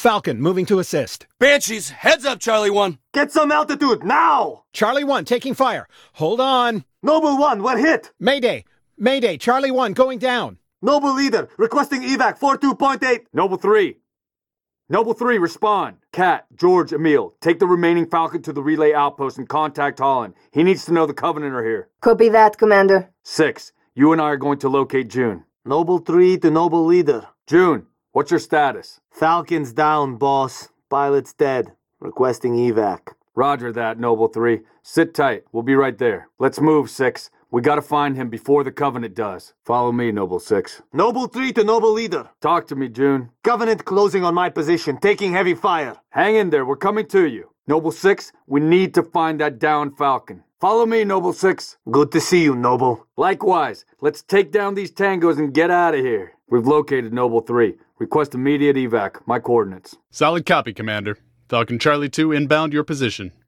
Falcon, moving to assist. Banshees, heads up, Charlie 1. Get some altitude, now! Charlie 1, taking fire. Hold on. Noble 1, we're hit! Mayday. Mayday, Charlie 1, going down. Noble Leader, requesting evac 42.8. Noble 3. Noble 3, respond. Cat, George, Emil, take the remaining Falcon to the relay outpost and contact Holland. He needs to know the Covenant are here. Copy that, Commander. 6, you and I are going to locate June. Noble 3 to Noble Leader. June, what's your status? Falcon's down, boss. Pilot's dead. Requesting evac. Roger that, Noble 3. Sit tight. We'll be right there. Let's move, 6. We gotta find him before the Covenant does. Follow me, Noble 6. Noble 3 to Noble Leader. Talk to me, June. Covenant closing on my position, taking heavy fire. Hang in there. We're coming to you. Noble 6, we need to find that downed Falcon. Follow me, Noble 6. Good to see you, Noble. Likewise. Let's take down these tangos and get out of here. We've located Noble 3. Request immediate evac. My coordinates. Solid copy, Commander. Falcon Charlie 2 inbound your position.